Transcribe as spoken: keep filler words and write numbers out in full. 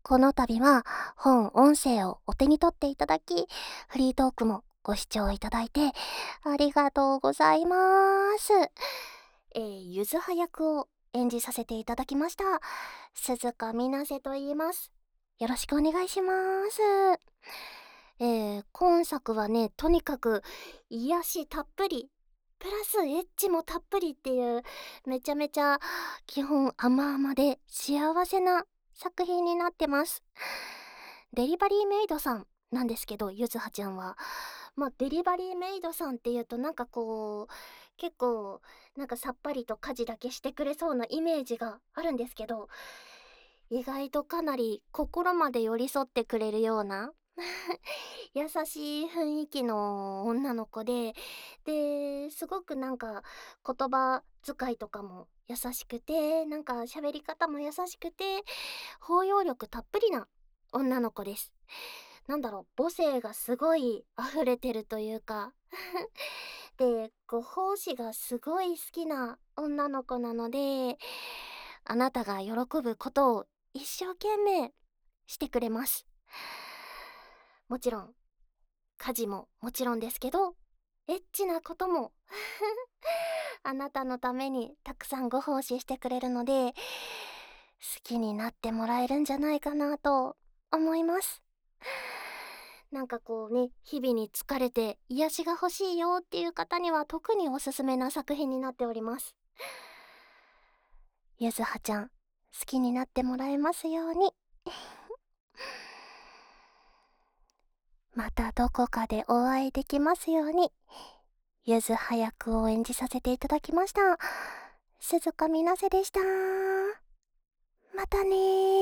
この度は本音声をお手に取っていただき、フリートークもご視聴いただいてありがとうございます。えー、ゆずは役を演じさせていただきました鈴鹿みなせと言います。よろしくお願いします。えー、今作はね、とにかく癒したっぷりプラスエッチもたっぷりっていう、めちゃめちゃ基本甘々で幸せな作品になってます。デリバリーメイドさんなんですけど、ゆずはちゃんはまあデリバリーメイドさんっていうとなんかこう結構なんかさっぱりと家事だけしてくれそうなイメージがあるんですけど、意外とかなり心まで寄り添ってくれるような優しい雰囲気の女の子で、ですごくなんか言葉遣いとかも優しくて、なんか喋り方も優しくて包容力たっぷりな女の子です。なんだろう、母性がすごい溢れてるというかで、ご奉仕がすごい好きな女の子なので、あなたが喜ぶことを一生懸命してくれます。もちろん家事ももちろんですけど、エッチなこともあなたのためにたくさんご奉仕してくれるので、好きになってもらえるんじゃないかなと思います。なんかこうね、日々に疲れて癒しが欲しいよっていう方には特におすすめな作品になっております。ゆずはちゃん、好きになってもらえますように。またどこかでお会いできますように。ゆずは役を演じさせていただきました鈴鹿みなせでした。またねー。